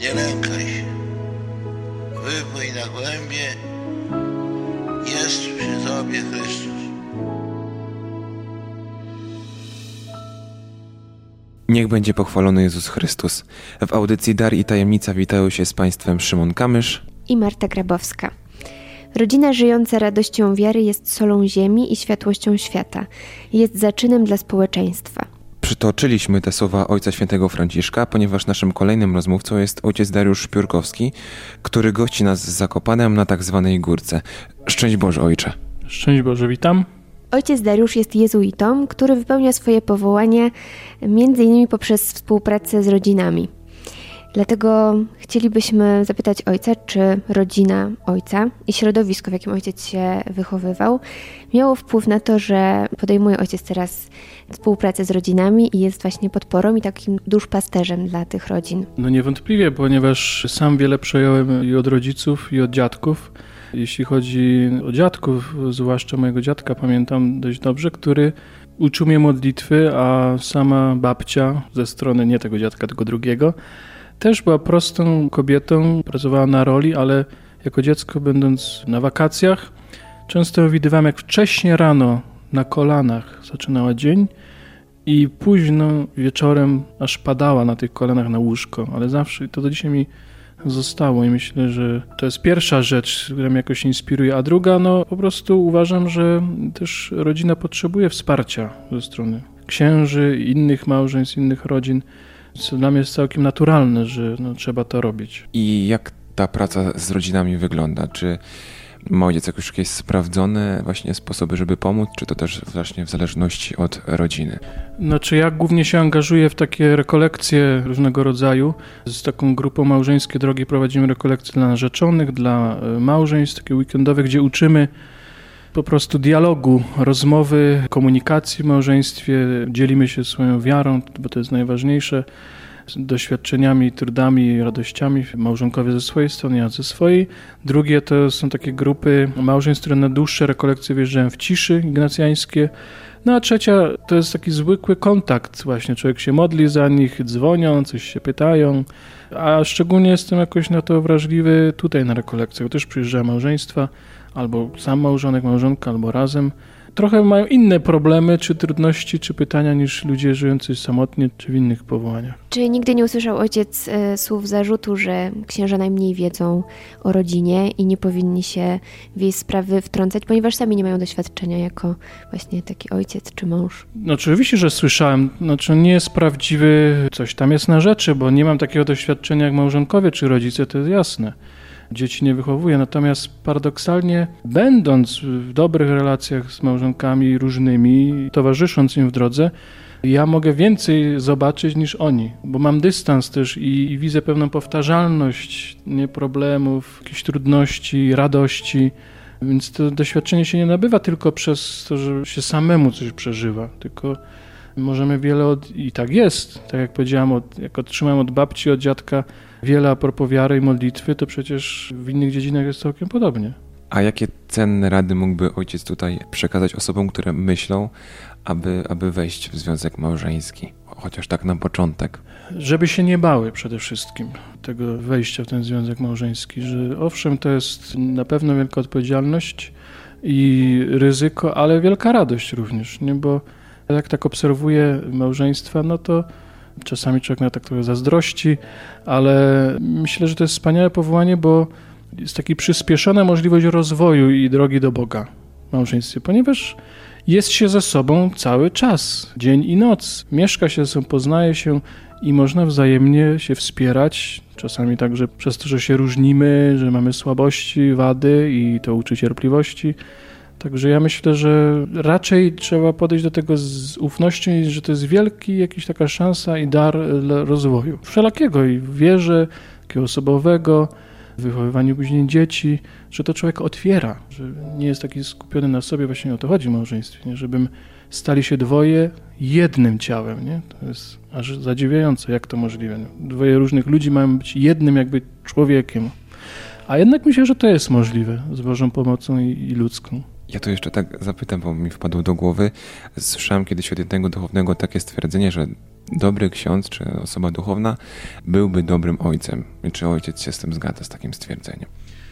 Nie lękaj się. Wypłyń na głębie. Jest przy tobie Chrystus. Niech będzie pochwalony Jezus Chrystus. W audycji Dar i Tajemnica witają się z Państwem Szymon Kamysz i Marta Grabowska. Rodzina żyjąca radością wiary jest solą ziemi i światłością świata. Jest zaczynem dla społeczeństwa. Przytoczyliśmy te słowa Ojca Świętego Franciszka, ponieważ naszym kolejnym rozmówcą jest ojciec Dariusz Szpiórkowski, który gości nas z Zakopanem na tak zwanej górce. Szczęść Boże, ojcze. Szczęść Boże, witam. Ojciec Dariusz jest jezuitą, który wypełnia swoje powołanie m.in. poprzez współpracę z rodzinami. Dlatego chcielibyśmy zapytać ojca, czy rodzina ojca i środowisko, w jakim ojciec się wychowywał, miało wpływ na to, że podejmuje ojciec teraz współpracę z rodzinami i jest właśnie podporą i takim duszpasterzem dla tych rodzin. No niewątpliwie, ponieważ sam wiele przejąłem i od rodziców, i od dziadków. Jeśli chodzi o dziadków, zwłaszcza mojego dziadka, pamiętam dość dobrze, który uczył mnie modlitwy, a sama babcia ze strony nie tego dziadka, tylko drugiego, też była prostą kobietą, pracowała na roli, ale jako dziecko będąc na wakacjach, często widywałem, jak wcześnie rano na kolanach zaczynała dzień i późno wieczorem aż padała na tych kolanach na łóżko, ale zawsze to do dzisiaj mi zostało i myślę, że to jest pierwsza rzecz, która mnie jakoś inspiruje, a druga, no po prostu uważam, że też rodzina potrzebuje wsparcia ze strony księży, innych małżeństw, innych rodzin. Co dla mnie jest całkiem naturalne, że trzeba to robić. I jak ta praca z rodzinami wygląda? Czy ma ojciec jakieś sprawdzone właśnie sposoby, żeby pomóc, czy to też właśnie w zależności od rodziny? Znaczy ja głównie się angażuję w takie rekolekcje różnego rodzaju. Z taką grupą Małżeńskie Drogi prowadzimy rekolekcje dla narzeczonych, dla małżeństw, takie weekendowe, gdzie uczymy po prostu dialogu, rozmowy, komunikacji w małżeństwie, dzielimy się swoją wiarą, bo to jest najważniejsze, doświadczeniami, trudami, radościami, małżonkowie ze swojej strony, ja ze swojej. Drugie to są takie grupy małżeństw, które na dłuższe rekolekcje wjeżdżają w ciszy ignacjańskie. No a trzecia to jest taki zwykły kontakt właśnie, człowiek się modli za nich, dzwonią, coś się pytają, a szczególnie jestem jakoś na to wrażliwy tutaj na rekolekcjach, też przyjeżdżają małżeństwa, albo sam małżonek, małżonka, albo razem. Trochę mają inne problemy, czy trudności, czy pytania niż ludzie żyjący samotnie, czy w innych powołaniach. Czy nigdy nie usłyszał ojciec słów zarzutu, że księża najmniej wiedzą o rodzinie i nie powinni się w jej sprawy wtrącać, ponieważ sami nie mają doświadczenia jako właśnie taki ojciec czy mąż? No oczywiście, że słyszałem. Znaczy nie jest prawdziwy, coś tam jest na rzeczy, bo nie mam takiego doświadczenia jak małżonkowie czy rodzice, to jest jasne. Dzieci nie wychowuję, natomiast paradoksalnie będąc w dobrych relacjach z małżonkami różnymi, towarzysząc im w drodze, ja mogę więcej zobaczyć niż oni, bo mam dystans też i widzę pewną powtarzalność problemów, jakichś trudności, radości, więc to doświadczenie się nie nabywa tylko przez to, że się samemu coś przeżywa, tylko możemy wiele i tak jest, tak jak powiedziałem, jak otrzymałem od babci, od dziadka wiele a propos wiary i modlitwy, to przecież w innych dziedzinach jest całkiem podobnie. A jakie cenne rady mógłby ojciec tutaj przekazać osobom, które myślą, aby wejść w związek małżeński? Chociaż tak na początek. Żeby się nie bały przede wszystkim tego wejścia w ten związek małżeński, że owszem, to jest na pewno wielka odpowiedzialność i ryzyko, ale wielka radość również, nie? Bo jak tak obserwuję małżeństwa, no to czasami człowiek na tak trochę zazdrości, ale myślę, że to jest wspaniałe powołanie, bo jest taka przyspieszona możliwość rozwoju i drogi do Boga w małżeństwie, ponieważ jest się ze sobą cały czas, dzień i noc. Mieszka się ze sobą, poznaje się i można wzajemnie się wspierać, czasami także przez to, że się różnimy, że mamy słabości, wady i to uczy cierpliwości. Także ja myślę, że raczej trzeba podejść do tego z ufnością, że to jest wielki jakiś taka szansa i dar dla rozwoju. Wszelakiego i w wierze, takiego osobowego, w wychowywaniu później dzieci, że to człowiek otwiera, że nie jest taki skupiony na sobie, właśnie o to chodzi w małżeństwie, nie? Żebym stali się dwoje jednym ciałem, nie? To jest aż zadziwiające, jak to możliwe. Nie? Dwoje różnych ludzi mają być jednym jakby człowiekiem. A jednak myślę, że to jest możliwe z Bożą pomocą i ludzką. Ja to jeszcze tak zapytam, bo mi wpadło do głowy. Słyszałem kiedyś od jednego duchownego takie stwierdzenie, że dobry ksiądz czy osoba duchowna byłby dobrym ojcem? Czy ojciec się z tym zgadza, z takim stwierdzeniem?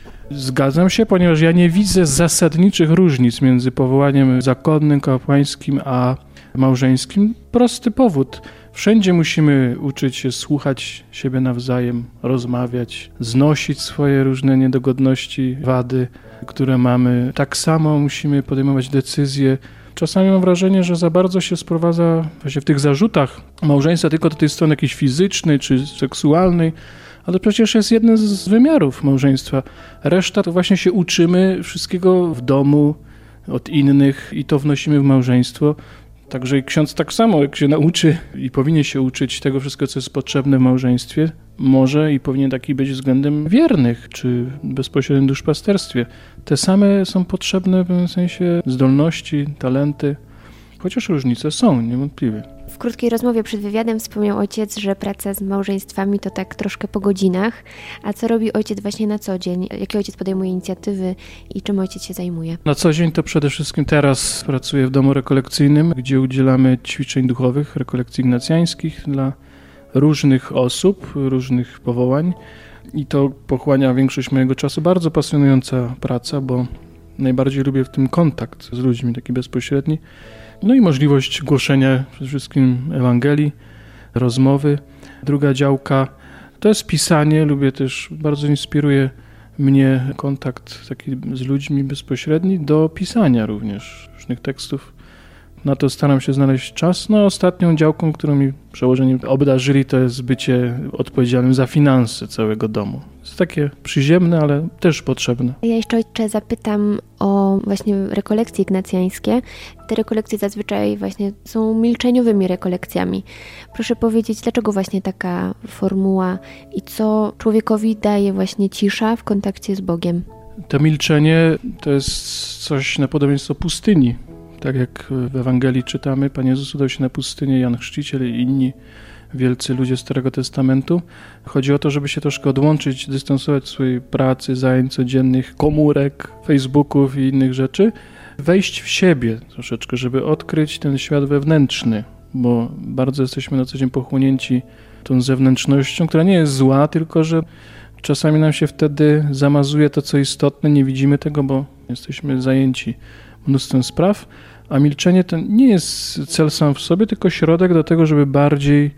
Zgadzam się, ponieważ ja nie widzę zasadniczych różnic między powołaniem zakonnym, kapłańskim a małżeńskim. Prosty powód. Wszędzie musimy uczyć się słuchać siebie nawzajem, rozmawiać, znosić swoje różne niedogodności, wady, które mamy. Tak samo musimy podejmować decyzje. Czasami mam wrażenie, że za bardzo się sprowadza właśnie w tych zarzutach małżeństwa tylko do tej strony jakiejś fizycznej czy seksualnej, ale przecież jest jeden z wymiarów małżeństwa. Reszta to właśnie się uczymy wszystkiego w domu, od innych i to wnosimy w małżeństwo. Także i ksiądz tak samo, jak się nauczy i powinien się uczyć tego wszystkiego, co jest potrzebne w małżeństwie, może i powinien taki być względem wiernych, czy bezpośrednim duszpasterstwie. Te same są potrzebne w pewnym sensie zdolności, talenty, chociaż różnice są, niewątpliwie. W krótkiej rozmowie przed wywiadem wspomniał ojciec, że praca z małżeństwami to tak troszkę po godzinach. A co robi ojciec właśnie na co dzień? Jakie ojciec podejmuje inicjatywy i czym ojciec się zajmuje? Na co dzień to przede wszystkim teraz pracuję w domu rekolekcyjnym, gdzie udzielamy ćwiczeń duchowych, rekolekcji ignacjańskich dla różnych osób, różnych powołań. I to pochłania większość mojego czasu. Bardzo pasjonująca praca, bo najbardziej lubię w tym kontakt z ludźmi, taki bezpośredni. No i możliwość głoszenia przede wszystkim Ewangelii, rozmowy. Druga działka to jest pisanie. Lubię też, bardzo inspiruje mnie kontakt taki z ludźmi bezpośredni do pisania również różnych tekstów. Na to staram się znaleźć czas. No ostatnią działką, którą mi przełożeni obdarzyli, to jest bycie odpowiedzialnym za finanse całego domu. Jest takie przyziemne, ale też potrzebne. Ja jeszcze zapytam o właśnie rekolekcje ignacjańskie. Te rekolekcje zazwyczaj właśnie są milczeniowymi rekolekcjami. Proszę powiedzieć, dlaczego właśnie taka formuła i co człowiekowi daje właśnie cisza w kontakcie z Bogiem? To milczenie to jest coś na podobieństwo pustyni. Tak jak w Ewangelii czytamy, Pan Jezus udał się na pustynię, Jan Chrzciciel i inni wielcy ludzie Starego Testamentu. Chodzi o to, żeby się troszkę odłączyć, dystansować swojej pracy, zajęć codziennych, komórek, Facebooków i innych rzeczy. Wejść w siebie troszeczkę, żeby odkryć ten świat wewnętrzny, bo bardzo jesteśmy na co dzień pochłonięci tą zewnętrznością, która nie jest zła, tylko że czasami nam się wtedy zamazuje to, co istotne, nie widzimy tego, bo jesteśmy zajęci mnóstwem spraw, a milczenie to nie jest cel sam w sobie, tylko środek do tego, żeby bardziej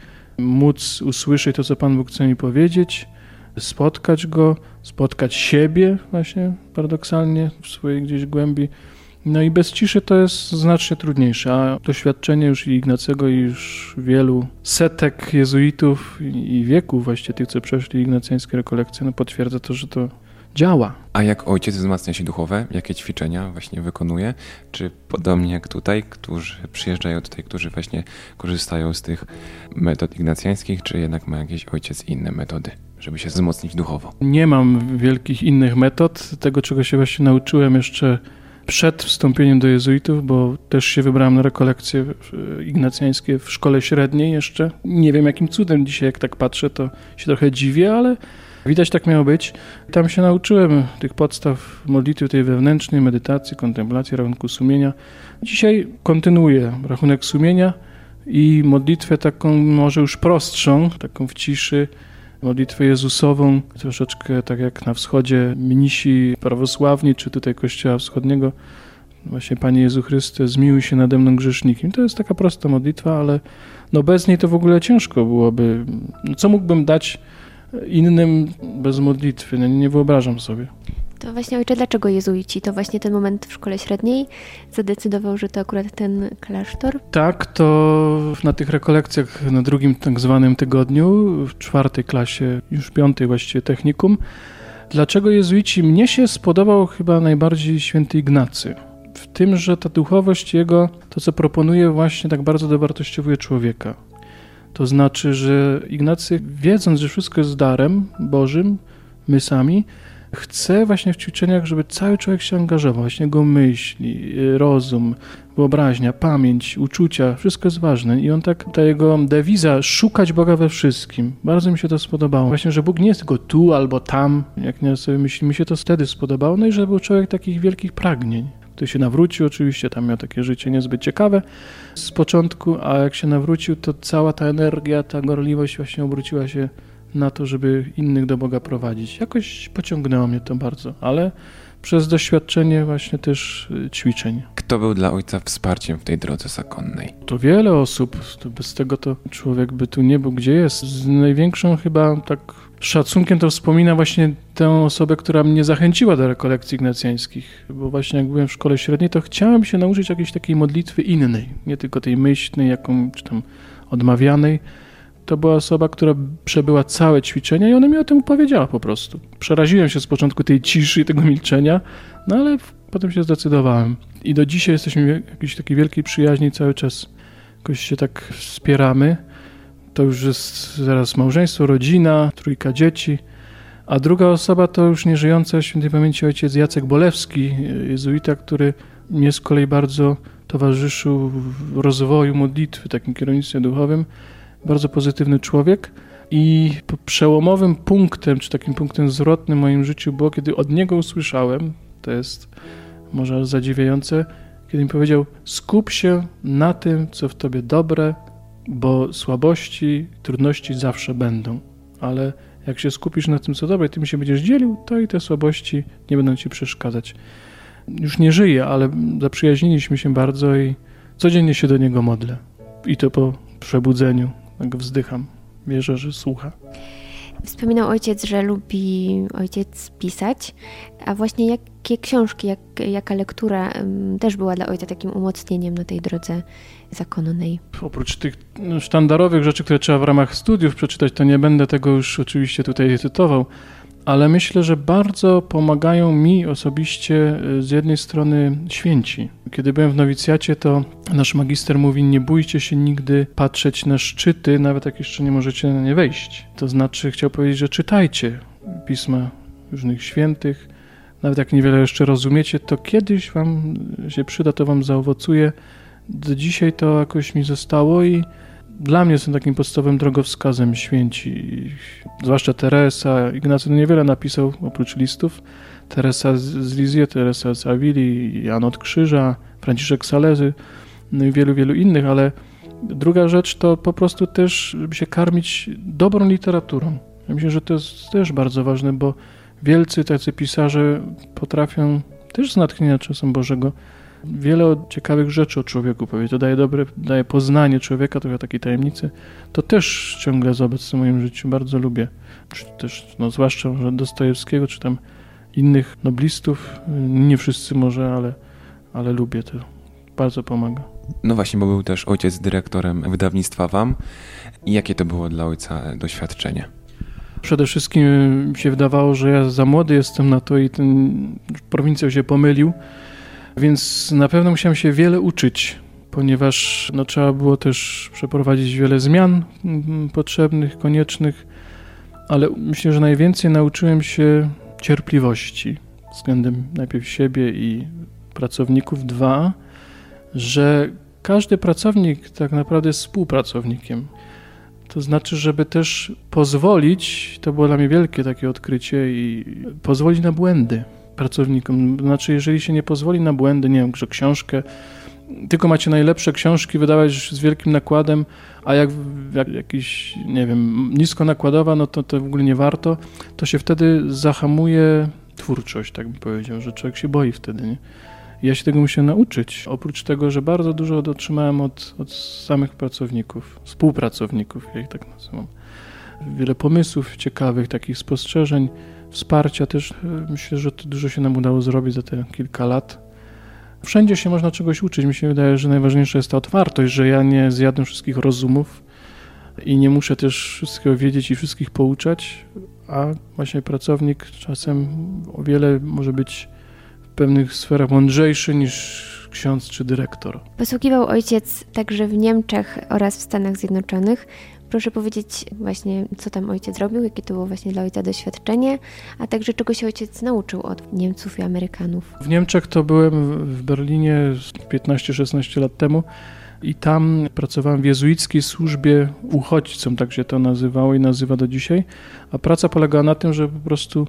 móc usłyszeć to, co Pan Bóg chce mi powiedzieć, spotkać Go, spotkać siebie właśnie paradoksalnie w swojej gdzieś głębi. No i bez ciszy to jest znacznie trudniejsze, a doświadczenie już i Ignacego, i już wielu setek jezuitów i wieków właściwie tych, co przeszli ignacjańskie rekolekcje, no potwierdza to, że to działa. A jak ojciec wzmacnia się duchowe? Jakie ćwiczenia właśnie wykonuje? Czy podobnie jak tutaj, którzy przyjeżdżają tutaj, którzy właśnie korzystają z tych metod ignacjańskich, czy jednak ma jakiś ojciec inne metody, żeby się wzmocnić duchowo? Nie mam wielkich innych metod. Tego, czego się właśnie nauczyłem jeszcze przed wstąpieniem do jezuitów, bo też się wybrałem na rekolekcje ignacjańskie w szkole średniej jeszcze. Nie wiem, jakim cudem dzisiaj, jak tak patrzę, to się trochę dziwię, ale widać, tak miało być. Tam się nauczyłem tych podstaw modlitwy tej wewnętrznej, medytacji, kontemplacji, rachunku sumienia. Dzisiaj kontynuuję rachunek sumienia i modlitwę taką może już prostszą, taką w ciszy, modlitwę Jezusową, troszeczkę tak jak na wschodzie mnisi prawosławni, czy tutaj Kościoła Wschodniego. Właśnie Panie Jezu Chryste, zmiłuj się nade mną grzesznikiem. To jest taka prosta modlitwa, ale no bez niej to w ogóle ciężko byłoby. Co mógłbym dać innym bez modlitwy? Nie wyobrażam sobie. To właśnie, ojcze, dlaczego jezuici? To właśnie ten moment w szkole średniej zadecydował, że to akurat ten klasztor? Tak, to na tych rekolekcjach na drugim tak zwanym tygodniu, w 4. klasie, już 5. właściwie technikum. Dlaczego jezuici? Mnie się spodobał chyba najbardziej święty Ignacy. W tym, że ta duchowość jego, to co proponuje, właśnie tak bardzo dowartościowuje człowieka. To znaczy, że Ignacy, wiedząc, że wszystko jest darem Bożym, my sami, chce właśnie w ćwiczeniach, żeby cały człowiek się angażował, właśnie jego myśli, rozum, wyobraźnia, pamięć, uczucia, wszystko jest ważne. I on tak, ta jego dewiza, szukać Boga we wszystkim. Bardzo mi się to spodobało. Właśnie, że Bóg nie jest tylko tu albo tam, jak nie sobie myśli, mi się to wtedy spodobało, no i że był człowiek takich wielkich pragnień, to się nawrócił oczywiście, tam miał takie życie niezbyt ciekawe z początku, a jak się nawrócił, to cała ta energia, ta gorliwość właśnie obróciła się na to, żeby innych do Boga prowadzić. Jakoś pociągnęło mnie to bardzo, ale przez doświadczenie właśnie też ćwiczeń. Kto był dla ojca wsparciem w tej drodze zakonnej? To wiele osób, to bez tego to człowiek by tu nie był, gdzie jest. Z największą chyba tak szacunkiem to wspomina właśnie tę osobę, która mnie zachęciła do rekolekcji ignacjańskich, bo właśnie jak byłem w szkole średniej, to chciałem się nauczyć jakiejś takiej modlitwy innej, nie tylko tej myślnej, jaką czy tam odmawianej. To była osoba, która przebyła całe ćwiczenia i ona mi o tym opowiedziała po prostu. Przeraziłem się z początku tej ciszy i tego milczenia, no ale potem się zdecydowałem. I do dzisiaj jesteśmy w jakiejś takiej wielkiej przyjaźni, cały czas jakoś się tak wspieramy. To już jest zaraz małżeństwo, rodzina, 3 dzieci. A druga osoba to już nieżyjący świętej pamięci ojciec Jacek Bolewski, jezuita, który mnie z kolei bardzo towarzyszył w rozwoju modlitwy, takim kierownictwie duchowym. Bardzo pozytywny człowiek i przełomowym punktem, czy takim punktem zwrotnym w moim życiu było, kiedy od niego usłyszałem, to jest może aż zadziwiające, kiedy mi powiedział: skup się na tym, co w tobie dobre, bo słabości, trudności zawsze będą, ale jak się skupisz na tym, co dobre, tym się będziesz dzielił, to i te słabości nie będą ci przeszkadzać. Już nie żyję, ale zaprzyjaźniliśmy się bardzo i codziennie się do niego modlę. I to po przebudzeniu. Tak wzdycham. Wierzę, że słucha. Wspominał ojciec, że lubi ojciec pisać, a właśnie jakie książki, jaka lektura też była dla ojca takim umocnieniem na tej drodze zakonnej? Oprócz tych sztandarowych rzeczy, które trzeba w ramach studiów przeczytać, to nie będę tego już oczywiście tutaj cytował, ale myślę, że bardzo pomagają mi osobiście z jednej strony święci. Kiedy byłem w nowicjacie, to nasz magister mówi: nie bójcie się nigdy patrzeć na szczyty, nawet jak jeszcze nie możecie na nie wejść. To znaczy chciał powiedzieć, że czytajcie pisma różnych świętych, nawet jak niewiele jeszcze rozumiecie, to kiedyś wam się przyda, to wam zaowocuje. Do dzisiaj to jakoś mi zostało i dla mnie są takim podstawowym drogowskazem święci, zwłaszcza Teresa. Ignacy niewiele napisał oprócz listów. Teresa z Lisieux, Teresa z Avili, Jan od Krzyża, Franciszek Salezy, no i wielu innych, ale druga rzecz to po prostu też, żeby się karmić dobrą literaturą. Ja myślę, że to jest też bardzo ważne, bo wielcy tacy pisarze potrafią też z natchnienia czasem Bożego wiele ciekawych rzeczy o człowieku powiedzieć. To daje poznanie człowieka, trochę takiej tajemnicy. To też ciągle jest obecne w moim życiu. Bardzo lubię. Czy też, zwłaszcza może Dostojewskiego, czy tam innych noblistów. Nie wszyscy może, ale lubię to. Bardzo pomaga. No właśnie, bo był też ojciec dyrektorem wydawnictwa WAM. I jakie to było dla ojca doświadczenie? Przede wszystkim mi się wydawało, że ja za młody jestem na to i ten prowincjał się pomylił. Więc na pewno musiałem się wiele uczyć, ponieważ trzeba było też przeprowadzić wiele zmian potrzebnych, koniecznych, ale myślę, że najwięcej nauczyłem się cierpliwości względem najpierw siebie i pracowników. 2, że każdy pracownik tak naprawdę jest współpracownikiem. To znaczy, żeby też pozwolić, to było dla mnie wielkie takie odkrycie, i pozwolić na błędy pracownikom. Znaczy, jeżeli się nie pozwoli na błędy, nie wiem, że książkę, tylko macie najlepsze książki wydawać z wielkim nakładem, a jak jakiś, nie wiem, niskonakładowa, no to w ogóle nie warto, to się wtedy zahamuje twórczość, tak bym powiedział, że człowiek się boi wtedy, nie? I ja się tego musiałem nauczyć. Oprócz tego, że bardzo dużo otrzymałem od samych pracowników, współpracowników, ja ich tak nazywam. Wiele pomysłów ciekawych, takich spostrzeżeń, wsparcia też. Myślę, że to dużo się nam udało zrobić za te kilka lat. Wszędzie się można czegoś uczyć. Mi się wydaje, że najważniejsza jest ta otwartość, że ja nie zjadłem wszystkich rozumów i nie muszę też wszystkiego wiedzieć i wszystkich pouczać, a właśnie pracownik czasem o wiele może być w pewnych sferach mądrzejszy niż ksiądz czy dyrektor. Posługiwał ojciec także w Niemczech oraz w Stanach Zjednoczonych. Proszę powiedzieć właśnie, co tam ojciec robił, jakie to było właśnie dla ojca doświadczenie, a także czego się ojciec nauczył od Niemców i Amerykanów. W Niemczech to byłem w Berlinie 15-16 lat temu i tam pracowałem w jezuickiej służbie uchodźcom, tak się to nazywało i nazywa do dzisiaj, a praca polegała na tym, że po prostu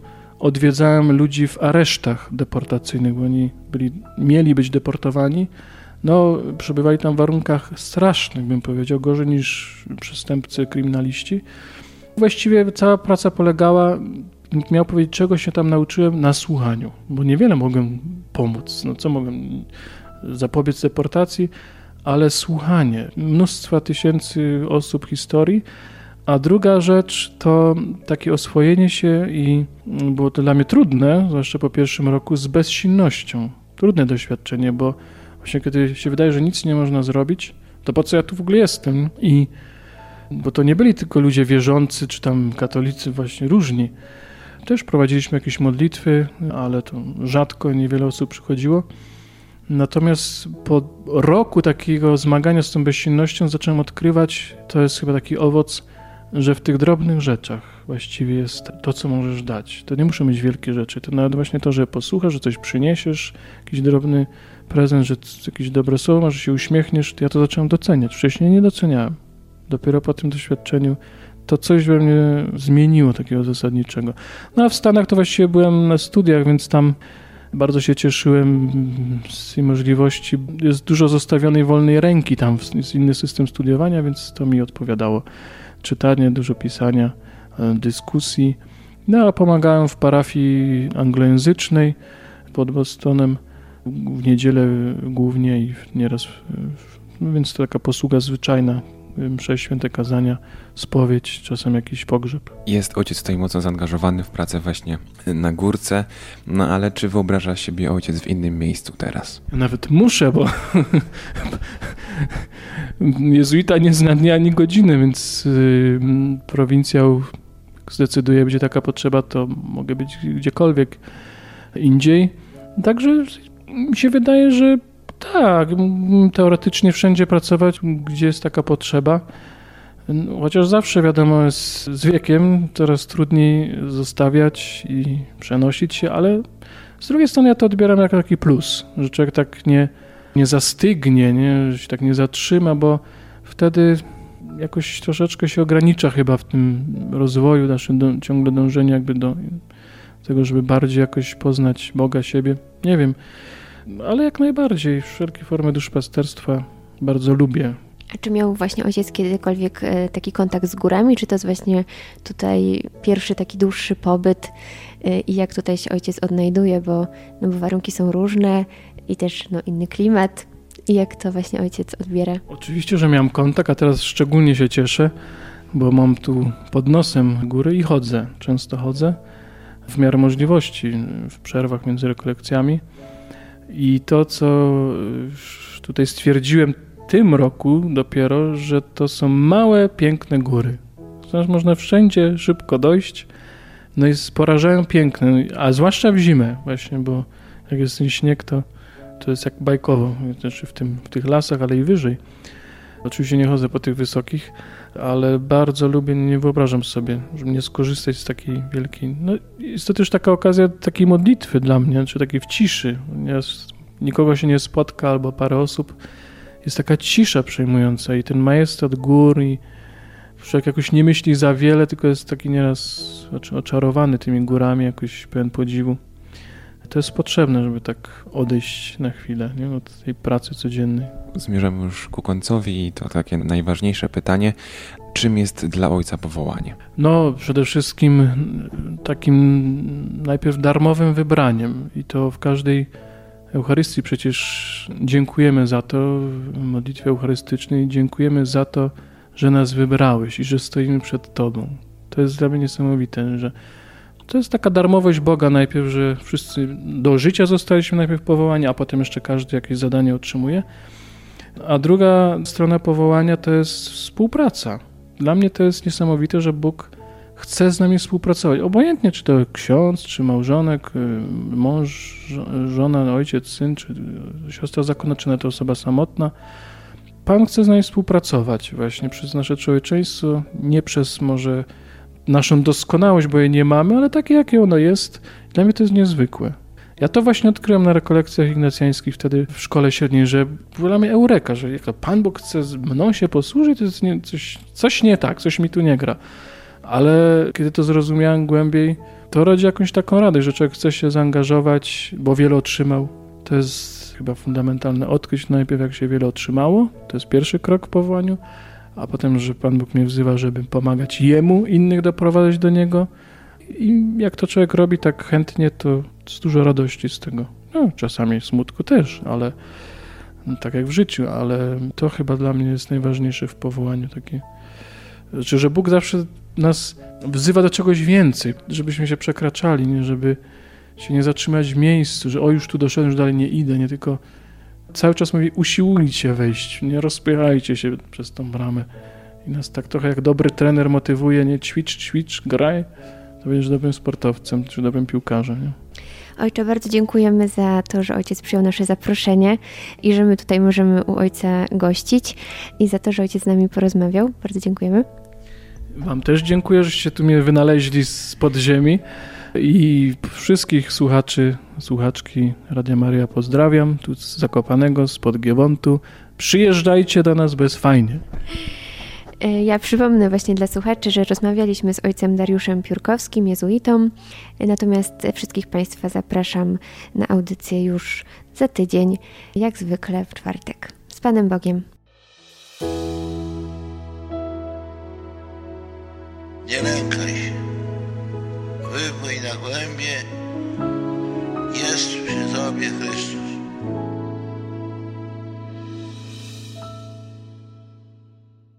odwiedzałem ludzi w aresztach deportacyjnych, bo oni mieli być deportowani. No, przebywali tam w warunkach strasznych, bym powiedział, gorzej niż przestępcy, kryminaliści. Właściwie cała praca polegała, miał powiedzieć, czego się tam nauczyłem, na słuchaniu, bo niewiele mogłem pomóc. No, co mogłem zapobiec deportacji, ale słuchanie mnóstwa tysięcy osób, historii. A druga rzecz to takie oswojenie się i było to dla mnie trudne, zwłaszcza po pierwszym roku, z bezsilnością. Trudne doświadczenie, bo właśnie kiedy się wydaje, że nic nie można zrobić, to po co ja tu w ogóle jestem? Bo to nie byli tylko ludzie wierzący, czy tam katolicy, właśnie różni. Też prowadziliśmy jakieś modlitwy, ale to rzadko, niewiele osób przychodziło. Natomiast po roku takiego zmagania z tą bezsilnością zacząłem odkrywać, to jest chyba taki owoc, że w tych drobnych rzeczach właściwie jest to, co możesz dać. To nie muszą być wielkie rzeczy. To nawet właśnie to, że posłuchasz, że coś przyniesiesz, jakiś drobny prezent, że jakieś dobre słowo, że się uśmiechniesz, to ja to zacząłem doceniać. Wcześniej nie doceniałem. Dopiero po tym doświadczeniu to coś we mnie zmieniło takiego zasadniczego. No a w Stanach to właściwie byłem na studiach, więc tam bardzo się cieszyłem z tej możliwości. Jest dużo zostawionej wolnej ręki tam, jest inny system studiowania, więc to mi odpowiadało. Czytanie, dużo pisania, dyskusji. No a pomagałem w parafii anglojęzycznej pod Bostonem w niedzielę głównie i nieraz, więc to taka posługa zwyczajna, msze święte kazania, spowiedź, czasem jakiś pogrzeb. Jest ojciec tutaj mocno zaangażowany w pracę właśnie na górce, no ale czy wyobraża siebie ojciec w innym miejscu teraz? Ja nawet muszę, bo jezuita nie zna dnia ani godziny, więc prowincjał zdecyduje, będzie taka potrzeba, to mogę być gdziekolwiek indziej. Także mi się wydaje, że tak, teoretycznie wszędzie pracować, gdzie jest taka potrzeba. Chociaż zawsze wiadomo, jest z wiekiem coraz trudniej zostawiać i przenosić się, ale z drugiej strony ja to odbieram jako taki plus, że człowiek tak nie zastygnie, że się tak nie zatrzyma, bo wtedy jakoś troszeczkę się ogranicza chyba w tym rozwoju, naszym ciągle dążeniu jakby do tego, żeby bardziej jakoś poznać Boga, siebie. Nie wiem, ale jak najbardziej wszelkie formy duszpasterstwa bardzo lubię. A czy miał właśnie ojciec kiedykolwiek taki kontakt z górami, czy to jest właśnie tutaj pierwszy taki dłuższy pobyt i jak tutaj się ojciec odnajduje, bo warunki są różne i też inny klimat i jak to właśnie ojciec odbiera? Oczywiście, że miałem kontakt, a teraz szczególnie się cieszę, bo mam tu pod nosem góry i chodzę, często chodzę w miarę możliwości, w przerwach między rekolekcjami i to, co tutaj stwierdziłem w tym roku dopiero, że to są małe, piękne góry. Znaczy, można wszędzie szybko dojść, no i porażają piękne, a zwłaszcza w zimę właśnie, bo jak jest ten śnieg, to jest jak bajkowo, znaczy w tych lasach, ale i wyżej. Oczywiście nie chodzę po tych wysokich, ale bardzo lubię, nie wyobrażam sobie, żeby nie skorzystać z takiej wielkiej... No, jest to też taka okazja takiej modlitwy dla mnie, czy takiej w ciszy. Nikogo się nie spotka albo parę osób. Jest taka cisza przejmująca i ten majestat gór i człowiek jakoś nie myśli za wiele, tylko jest taki nieraz oczarowany tymi górami, jakoś pełen podziwu. To jest potrzebne, żeby tak odejść na chwilę od tej pracy codziennej. Zmierzamy już ku końcowi i to takie najważniejsze pytanie. Czym jest dla ojca powołanie? No, przede wszystkim takim najpierw darmowym wybraniem i to w każdej Eucharystii przecież dziękujemy za to, w modlitwie eucharystycznej dziękujemy za to, że nas wybrałeś i że stoimy przed Tobą. To jest dla mnie niesamowite, że to jest taka darmowość Boga najpierw, że wszyscy do życia zostaliśmy najpierw powołani, a potem jeszcze każdy jakieś zadanie otrzymuje. A druga strona powołania to jest współpraca. Dla mnie to jest niesamowite, że Bóg chce z nami współpracować. Obojętnie, czy to ksiądz, czy małżonek, mąż, żona, ojciec, syn, czy siostra zakonna, czy nawet osoba samotna. Pan chce z nami współpracować właśnie przez nasze człowieczeństwo, nie przez może naszą doskonałość, bo jej nie mamy, ale takie, jakie ono jest. Dla mnie to jest niezwykłe. Ja to właśnie odkryłem na rekolekcjach ignacjańskich wtedy w szkole średniej, że dla mnie eureka, że jak to Pan Bóg chce mną się posłużyć, to jest coś nie tak, coś mi tu nie gra. Ale kiedy to zrozumiałem głębiej, to rodzi jakąś taką radość, że człowiek chce się zaangażować, bo wiele otrzymał. To jest chyba fundamentalne. Odkryć najpierw, jak się wiele otrzymało. To jest pierwszy krok w powołaniu, a potem, że Pan Bóg mnie wzywa, żeby pomagać Jemu, innych doprowadzać do Niego. I jak to człowiek robi tak chętnie, to jest dużo radości z tego. No, czasami smutku też, ale tak jak w życiu, ale to chyba dla mnie jest najważniejsze w powołaniu. Takie, że Bóg zawsze nas wzywa do czegoś więcej, żebyśmy się przekraczali, nie? Żeby się nie zatrzymać w miejscu, że już tu doszedłem, już dalej nie idę, nie, tylko cały czas mówi, usiłujcie wejść, nie rozpychajcie się przez tą bramę. I nas tak trochę jak dobry trener motywuje, nie, ćwicz, graj, to będziesz dobrym sportowcem, czy dobrym piłkarzem, nie? Ojcze, bardzo dziękujemy za to, że Ojciec przyjął nasze zaproszenie i że my tutaj możemy u Ojca gościć i za to, że Ojciec z nami porozmawiał. Bardzo dziękujemy. Wam też dziękuję, żeście tu mnie wynaleźli z podziemi i wszystkich słuchaczy, słuchaczki Radia Maryja pozdrawiam, tu z Zakopanego, spod Giewontu. Przyjeżdżajcie do nas, bo jest fajnie. Ja przypomnę właśnie dla słuchaczy, że rozmawialiśmy z ojcem Dariuszem Piórkowskim, jezuitą, natomiast wszystkich Państwa zapraszam na audycję już za tydzień, jak zwykle w czwartek. Z Panem Bogiem. Nie lękaj się, wypłyń na głębie, jest przy Tobie Chrystus.